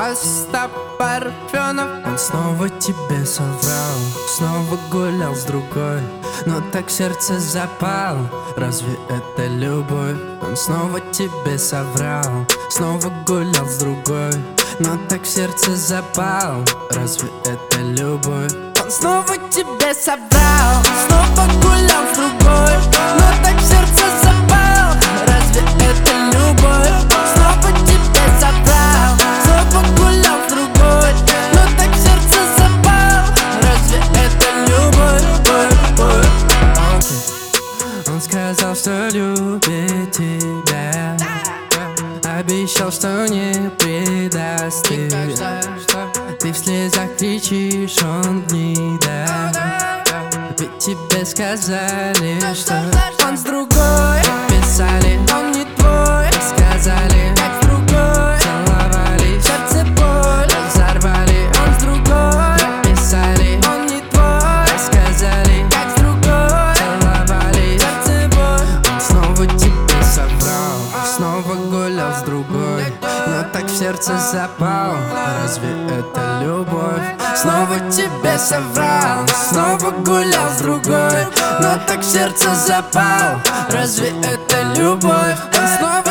Остап Парфенов. Он снова тебе соврал, снова гулял с другой, но так сердце запал. Разве это любовь? Он снова тебе соврал, снова гулял с другой, но так сердце запал. Разве это любовь? Он снова тебе соврал, снова гулял с другой, но так сердце запал. Разве это любовь? Снова тебе соврал, снова гулял с другой, но так сердце запал. Разве это любовь? Он сказал, что любит тебя, обещал, что не предаст ты. Ты в слезах кричишь, он в них, да. Ведь тебе сказали, что он с другой. Писали, он не твой. Сказали, как с другой. Целовали, сердце боль разорвали. Он с другой. Писали, он не твой. Сказали, как с другой. Целовали, сердце боль. Он снова тебе соврал, снова гулял с другой, но так в сердце запал. Разве это любовь? Снова тебе соврал, снова гулял с другой, но так в сердце запал. Разве это любовь? Он снова